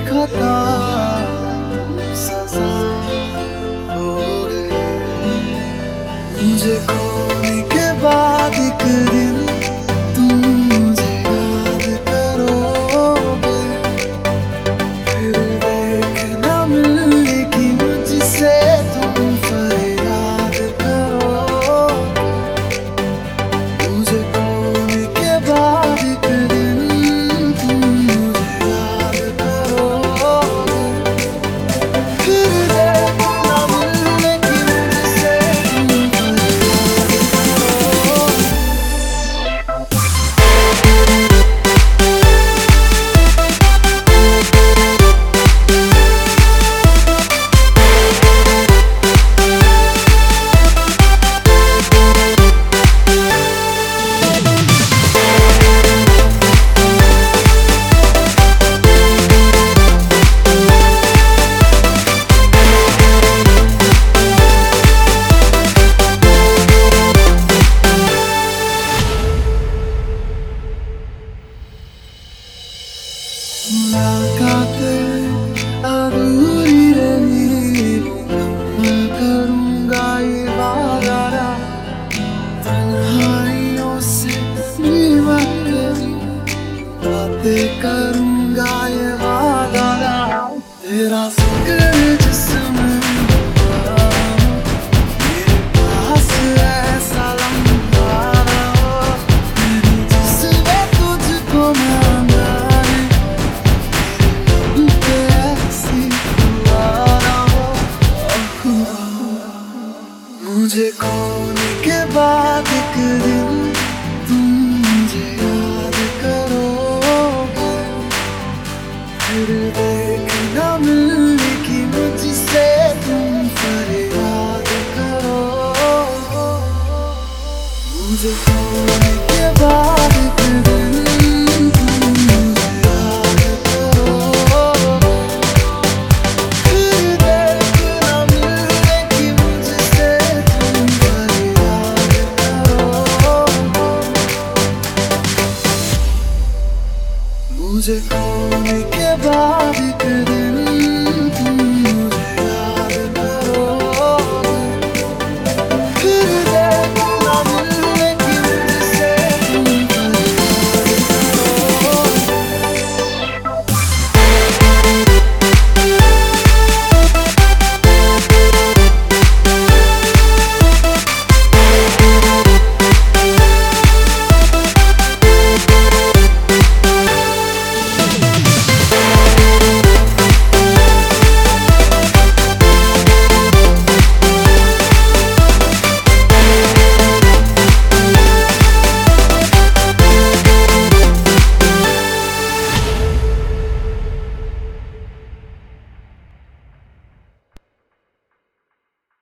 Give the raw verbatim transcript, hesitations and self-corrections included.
खता सजा हो गई। मुझे खोने के बाद एक दिन तुम मुझे याद करोगे, फिर देखना मिलेगी मुझसे तुम फरियाद करोगे। मुझे खोने के बाद एक दिन तुम मुझे याद करोगे, फिर देखना मिलेगी मुझसे तुम मुलाकातें अधूरी रही, मैं करूँगा ये वादा, तन्हाइयों से निमट गई, बातें करूँगा ये वादा। तेरा जिक्र जिसमें हुआ, मेरे पास ऐसा लम्हा ना हो, मैंने जिसमें तुझको मांगा मुझे खोने के बाद एक दिन तुम मुझे याद करोगे, फिर देखना मिलेगी मुझसे तुम फरियाद करोगे। मुझे खोने के बाद एक दिन तुम मुझे याद करोगे, फिर देखना मिलेगी मुझसे तुम फरियाद करोगे। मुझे